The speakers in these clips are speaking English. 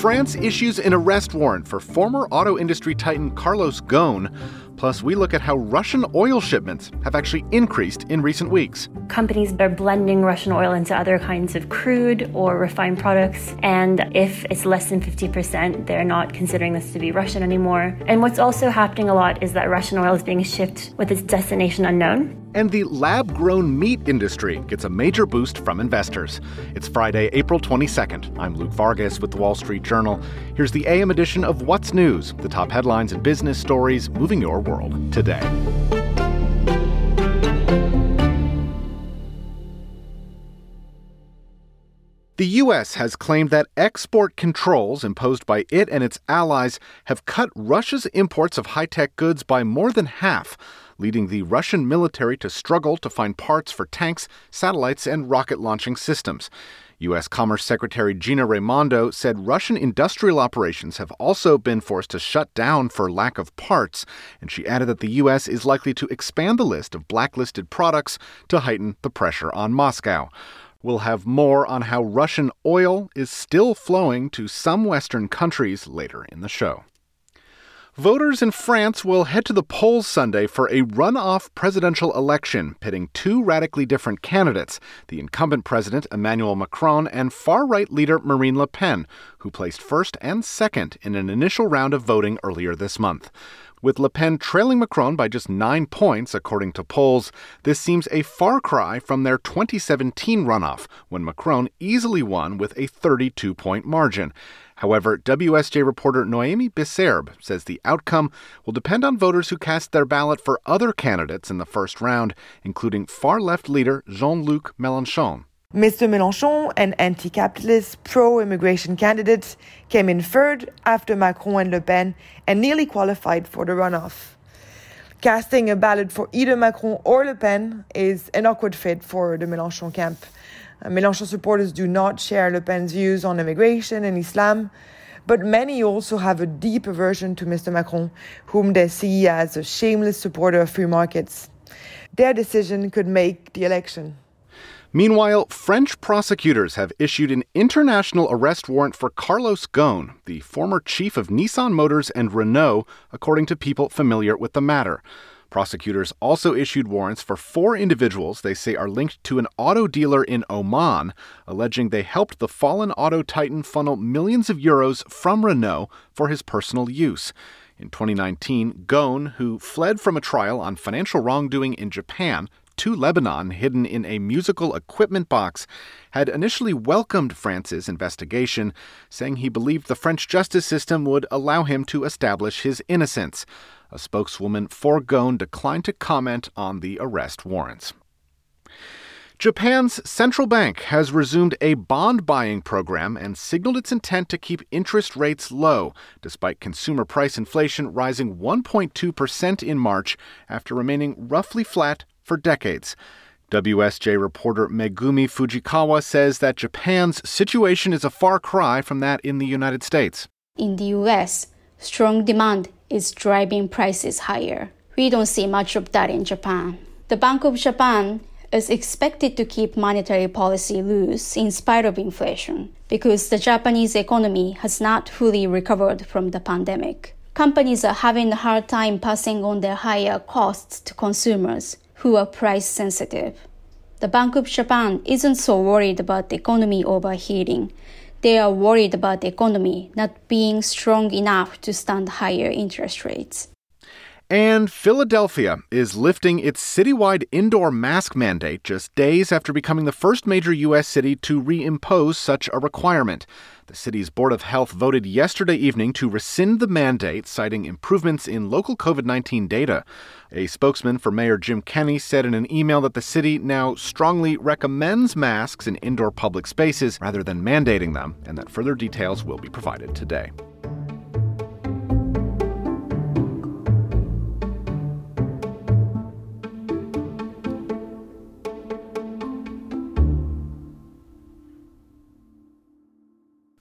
France issues an arrest warrant for former auto industry titan Carlos Ghosn. Plus, we look at how Russian oil shipments have actually increased in recent weeks. Companies are blending Russian oil into other kinds of crude or refined products. And if it's less than 50%, they're not considering this to be Russian anymore. And what's also happening a lot is that Russian oil is being shipped with its destination unknown. And the lab-grown meat industry gets a major boost from investors. It's Friday, April 22nd. I'm Luke Vargas with The Wall Street Journal. Here's the AM edition of What's News, the top headlines and business stories moving your world today. The U.S. has claimed that export controls imposed by it and its allies have cut Russia's imports of high-tech goods by more than half, leading the Russian military to struggle to find parts for tanks, satellites, and rocket-launching systems. U.S. Commerce Secretary Gina Raimondo said Russian industrial operations have also been forced to shut down for lack of parts, and she added that the U.S. is likely to expand the list of blacklisted products to heighten the pressure on Moscow. We'll have more on how Russian oil is still flowing to some Western countries later in the show. Voters in France will head to the polls Sunday for a runoff presidential election pitting two radically different candidates, the incumbent president Emmanuel Macron and far-right leader Marine Le Pen, who placed first and second in an initial round of voting earlier this month. With Le Pen trailing Macron by just 9 points, according to polls, this seems a far cry from their 2017 runoff, when Macron easily won with a 32-point margin. However, WSJ reporter Noémie Besserbe says the outcome will depend on voters who cast their ballot for other candidates in the first round, including far-left leader Jean-Luc Mélenchon. Mr. Mélenchon, an anti-capitalist, pro-immigration candidate, came in third after Macron and Le Pen and nearly qualified for the runoff. Casting a ballot for either Macron or Le Pen is an awkward fit for the Mélenchon camp. Mélenchon supporters do not share Le Pen's views on immigration and Islam, but many also have a deep aversion to Mr. Macron, whom they see as a shameless supporter of free markets. Their decision could make the election. Meanwhile, French prosecutors have issued an international arrest warrant for Carlos Ghosn, the former chief of Nissan Motors and Renault, according to people familiar with the matter. Prosecutors also issued warrants for 4 individuals they say are linked to an auto dealer in Oman, alleging they helped the fallen auto titan funnel millions of euros from Renault for his personal use. In 2019, Ghosn, who fled from a trial on financial wrongdoing in Japan to Lebanon hidden in a musical equipment box, had initially welcomed France's investigation, saying he believed the French justice system would allow him to establish his innocence. A spokeswoman for Ghosn declined to comment on the arrest warrants. Japan's central bank has resumed a bond buying program and signaled its intent to keep interest rates low, despite consumer price inflation rising 1.2% in March after remaining roughly flat for decades. WSJ reporter Megumi Fujikawa says that Japan's situation is a far cry from that in the United States. In the U.S., strong demand is driving prices higher. We don't see much of that in Japan. The Bank of Japan is expected to keep monetary policy loose in spite of inflation because the Japanese economy has not fully recovered from the pandemic. Companies are having a hard time passing on their higher costs to consumers who are price sensitive. The Bank of Japan isn't so worried about the economy overheating. They are worried about the economy not being strong enough to stand higher interest rates. And Philadelphia is lifting its citywide indoor mask mandate just days after becoming the first major U.S. city to reimpose such a requirement. The city's Board of Health voted yesterday evening to rescind the mandate, citing improvements in local COVID-19 data. A spokesman for Mayor Jim Kenney said in an email that the city now strongly recommends masks in indoor public spaces rather than mandating them, and that further details will be provided today.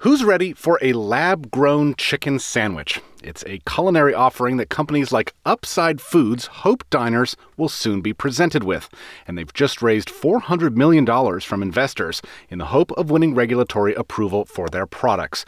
Who's ready for a lab-grown chicken sandwich? It's a culinary offering that companies like Upside Foods hope diners will soon be presented with. And they've just raised $400 million from investors in the hope of winning regulatory approval for their products.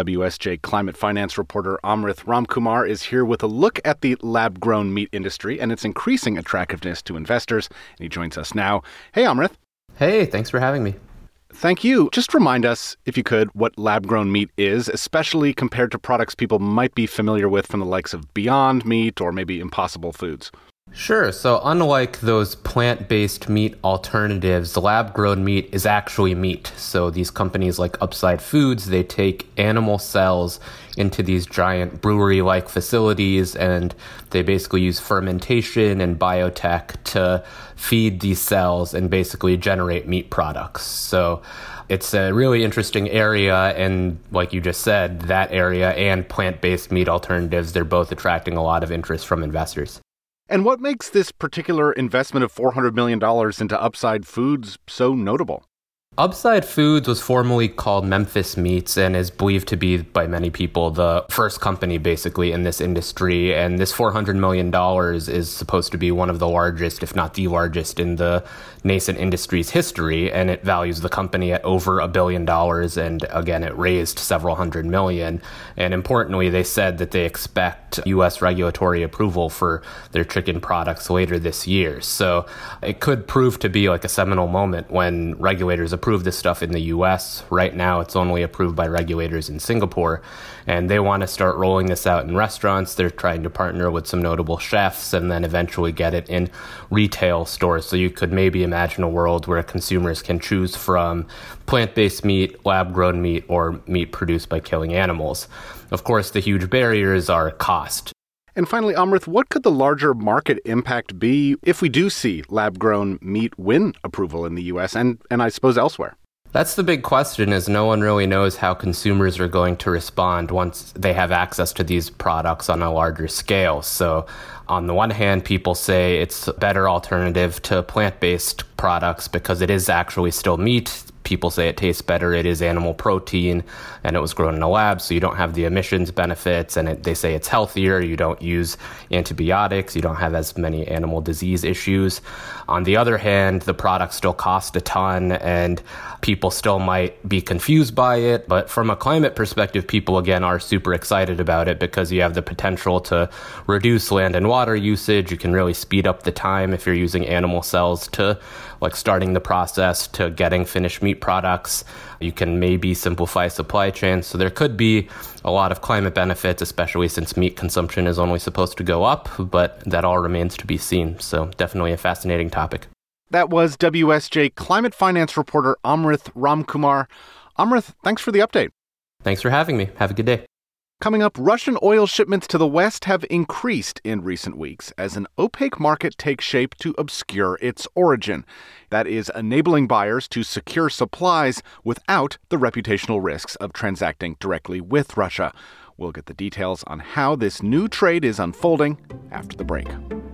WSJ climate finance reporter Amrith Ramkumar is here with a look at the lab-grown meat industry and its increasing attractiveness to investors. And he joins us now. Hey, Amrith. Hey, thanks for having me. Thank you. Just remind us, if you could, what lab-grown meat is, especially compared to products people might be familiar with from the likes of Beyond Meat or maybe Impossible Foods. Sure. So unlike those plant-based meat alternatives, lab-grown meat is actually meat. So these companies like Upside Foods, they take animal cells into these giant brewery-like facilities, and they basically use fermentation and biotech to feed these cells and basically generate meat products. So it's a really interesting area, and like you just said, that area and plant-based meat alternatives, they're both attracting a lot of interest from investors. And what makes this particular investment of $400 million into Upside Foods so notable? Upside Foods was formerly called Memphis Meats and is believed to be, by many people, the first company basically in this industry. And this $400 million is supposed to be one of the largest, if not the largest, in the nascent industry's history. And it values the company at over $1 billion. And again, it raised several hundred million. And importantly, they said that they expect U.S. regulatory approval for their chicken products later this year. So it could prove to be like a seminal moment when regulators approve this stuff in the U.S. Right now, it's only approved by regulators in Singapore, and they want to start rolling this out in restaurants. They're trying to partner with some notable chefs and then eventually get it in retail stores. So you could maybe imagine a world where consumers can choose from plant-based meat, lab-grown meat, or meat produced by killing animals. Of course, the huge barriers are cost. And finally, Amrith, what could the larger market impact be if we do see lab-grown meat win approval in the U.S. and I suppose elsewhere? That's the big question, is no one really knows how consumers are going to respond once they have access to these products on a larger scale. So on the one hand, people say it's a better alternative to plant-based products because it is actually still meat. People say it tastes better, it is animal protein, and it was grown in a lab, so you don't have the emissions benefits, and they say it's healthier, you don't use antibiotics, you don't have as many animal disease issues. On the other hand, the products still cost a ton, and people still might be confused by it, but from a climate perspective, people, again, are super excited about it because you have the potential to reduce land and water usage. You can really speed up the time if you're using animal cells to like starting the process to getting finished meat products. You can maybe simplify supply chains. So there could be a lot of climate benefits, especially since meat consumption is only supposed to go up, but that all remains to be seen. So definitely a fascinating topic. That was WSJ climate finance reporter Amrith Ramkumar. Amrith, thanks for the update. Thanks for having me. Have a good day. Coming up, Russian oil shipments to the West have increased in recent weeks as an opaque market takes shape to obscure its origin. That is, enabling buyers to secure supplies without the reputational risks of transacting directly with Russia. We'll get the details on how this new trade is unfolding after the break.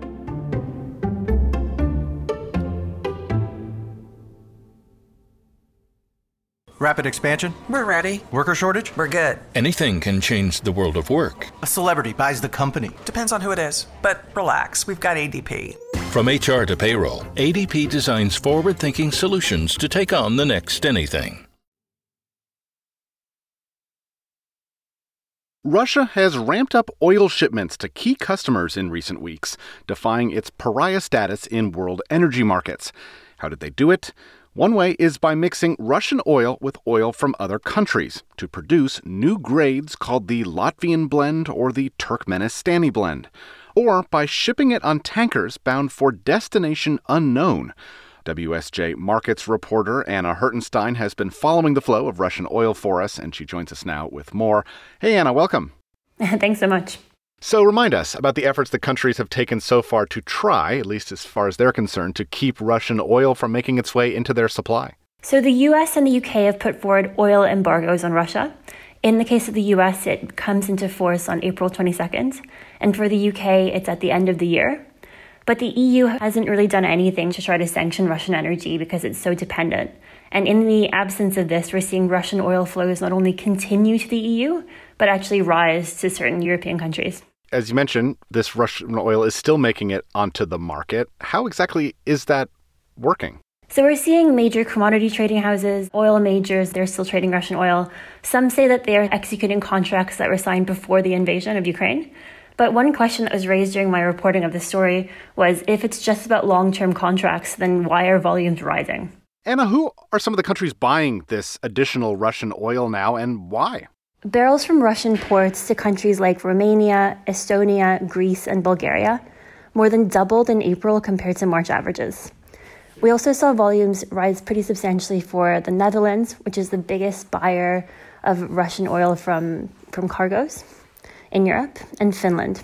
Rapid expansion? We're ready. Worker shortage? We're good. Anything can change the world of work. A celebrity buys the company. Depends on who it is. But relax, we've got ADP. From HR to payroll, ADP designs forward-thinking solutions to take on the next anything. Russia has ramped up oil shipments to key customers in recent weeks, defying its pariah status in world energy markets. How did they do it? One way is by mixing Russian oil with oil from other countries to produce new grades called the Latvian blend or the Turkmenistani blend, or by shipping it on tankers bound for destination unknown. WSJ markets reporter Anna Hertenstein has been following the flow of Russian oil for us, and she joins us now with more. Hey, Anna, welcome. Thanks so much. So remind us about the efforts that countries have taken so far to try, at least as far as they're concerned, to keep Russian oil from making its way into their supply. So the US and the UK have put forward oil embargoes on Russia. In the case of the US, it comes into force on April 22nd. And for the UK, it's at the end of the year. But the EU hasn't really done anything to try to sanction Russian energy because it's so dependent. And in the absence of this, we're seeing Russian oil flows not only continue to the EU, but actually rise to certain European countries. As you mentioned, this Russian oil is still making it onto the market. How exactly is that working? So we're seeing major commodity trading houses, oil majors, they're still trading Russian oil. Some say that they are executing contracts that were signed before the invasion of Ukraine. But one question that was raised during my reporting of this story was, if it's just about long-term contracts, then why are volumes rising? Anna, who are some of the countries buying this additional Russian oil now, and why? Barrels from Russian ports to countries like Romania, Estonia, Greece, and Bulgaria more than doubled in April compared to March averages. We also saw volumes rise pretty substantially for the Netherlands, which is the biggest buyer of Russian oil from cargoes in Europe, and Finland.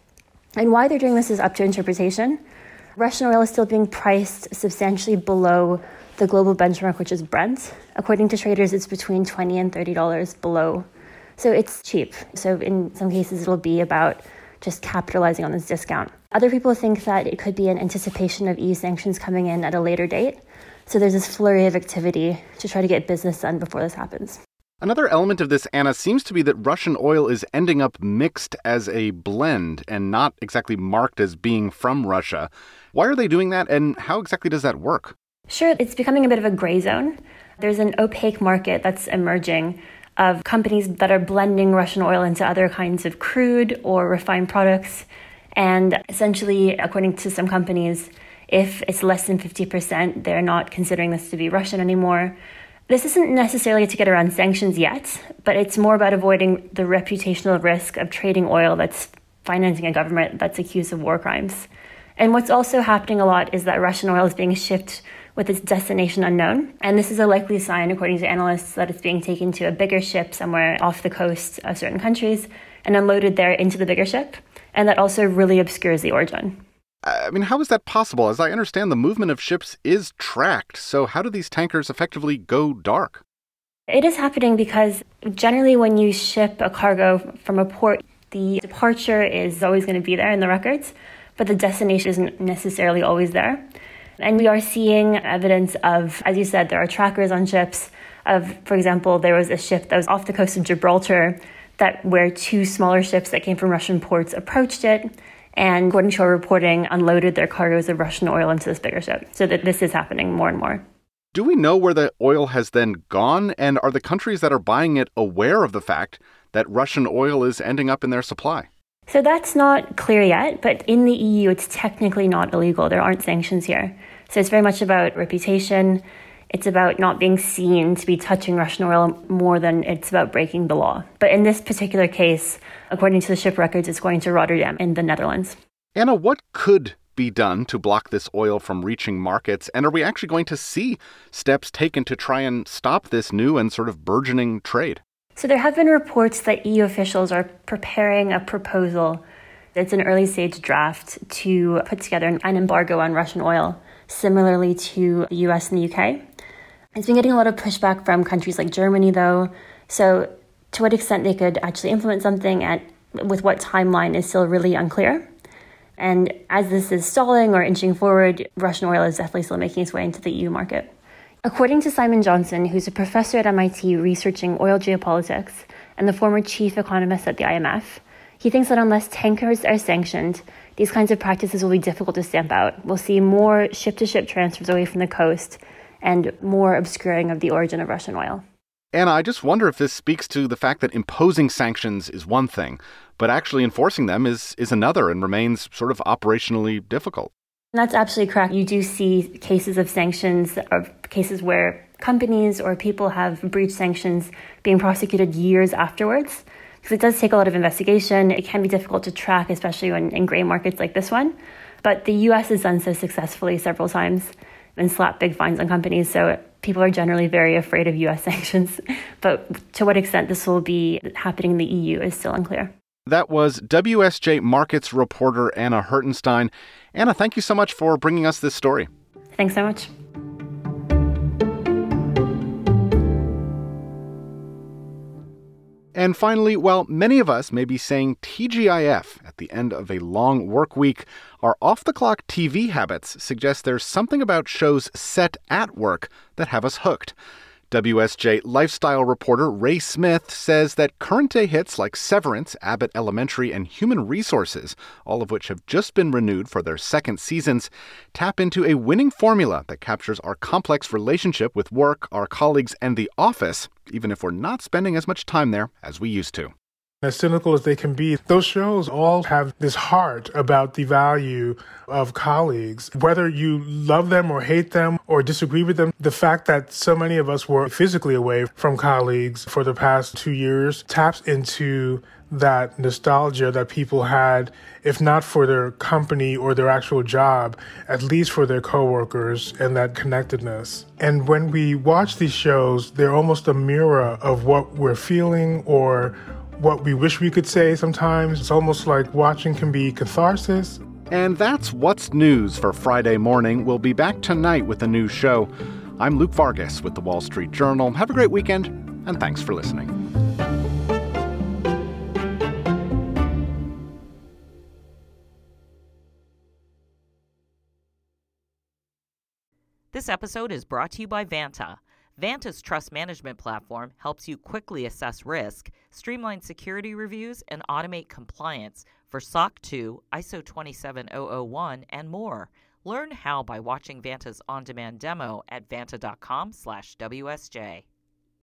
And why they're doing this is up to interpretation. Russian oil is still being priced substantially below the global benchmark, which is Brent. According to traders, it's between $20 and $30 below. So it's cheap. So in some cases, it'll be about just capitalizing on this discount. Other people think that it could be an anticipation of EU sanctions coming in at a later date. So there's this flurry of activity to try to get business done before this happens. Another element of this, Anna, seems to be that Russian oil is ending up mixed as a blend and not exactly marked as being from Russia. Why are they doing that, and how exactly does that work? Sure, it's becoming a bit of a gray zone. There's an opaque market that's emerging of companies that are blending Russian oil into other kinds of crude or refined products. And essentially, according to some companies, if it's less than 50%, they're not considering this to be Russian anymore. This isn't necessarily to get around sanctions yet, but it's more about avoiding the reputational risk of trading oil that's financing a government that's accused of war crimes. And what's also happening a lot is that Russian oil is being shipped with its destination unknown. And this is a likely sign, according to analysts, that it's being taken to a bigger ship somewhere off the coast of certain countries and unloaded there into the bigger ship. And that also really obscures the origin. I mean, how is that possible? As I understand, the movement of ships is tracked. So how do these tankers effectively go dark? It is happening because generally when you ship a cargo from a port, the departure is always going to be there in the records, but the destination isn't necessarily always there. And we are seeing evidence of, as you said, there are trackers on ships of, for example, there was a ship that was off the coast of Gibraltar where two smaller ships that came from Russian ports approached it, and according to our reporting, unloaded their cargoes of Russian oil into this bigger ship. So that this is happening more and more. Do we know where the oil has then gone? And are the countries that are buying it aware of the fact that Russian oil is ending up in their supply? So that's not clear yet, but in the EU, it's technically not illegal. There aren't sanctions here. So it's very much about reputation. It's about not being seen to be touching Russian oil more than it's about breaking the law. But in this particular case, according to the ship records, it's going to Rotterdam in the Netherlands. Anna, what could be done to block this oil from reaching markets? And are we actually going to see steps taken to try and stop this new and sort of burgeoning trade? So there have been reports that EU officials are preparing a proposal. It's an early stage draft to put together an embargo on Russian oil, similarly to the US and the UK. It's been getting a lot of pushback from countries like Germany, though. So to what extent they could actually implement something and with what timeline is still really unclear. And as this is stalling or inching forward, Russian oil is definitely still making its way into the EU market. According to Simon Johnson, who's a professor at MIT researching oil geopolitics and the former chief economist at the IMF, he thinks that unless tankers are sanctioned, these kinds of practices will be difficult to stamp out. We'll see more ship-to-ship transfers away from the coast and more obscuring of the origin of Russian oil. Anna, I just wonder if this speaks to the fact that imposing sanctions is one thing, but actually enforcing them is another and remains sort of operationally difficult. That's absolutely correct. You do see cases of sanctions, or cases where companies or people have breached sanctions being prosecuted years afterwards. Because it does take a lot of investigation. It can be difficult to track, especially in gray markets like this one. But the US has done so successfully several times and slapped big fines on companies. So people are generally very afraid of US sanctions. But to what extent this will be happening in the EU is still unclear. That was WSJ Markets reporter Anna Hertenstein. Anna, thank you so much for bringing us this story. Thanks so much. And finally, while many of us may be saying TGIF at the end of a long work week, our off-the-clock TV habits suggest there's something about shows set at work that have us hooked. WSJ lifestyle reporter Ray Smith says that current-day hits like Severance, Abbott Elementary, and Human Resources, all of which have just been renewed for their second seasons, tap into a winning formula that captures our complex relationship with work, our colleagues, and the office, even if we're not spending as much time there as we used to. As cynical as they can be, those shows all have this heart about the value of colleagues. Whether you love them or hate them or disagree with them, the fact that so many of us were physically away from colleagues for the past 2 years taps into that nostalgia that people had, if not for their company or their actual job, at least for their coworkers and that connectedness. And when we watch these shows, they're almost a mirror of what we're feeling or what we wish we could say sometimes. It's almost like watching can be catharsis. And that's What's News for Friday morning. We'll be back tonight with a new show. I'm Luke Vargas with The Wall Street Journal. Have a great weekend, and thanks for listening. This episode is brought to you by Vanta. Vanta's trust management platform helps you quickly assess risk, streamline security reviews, and automate compliance for SOC 2, ISO 27001, and more. Learn how by watching Vanta's on-demand demo at vanta.com/WSJ.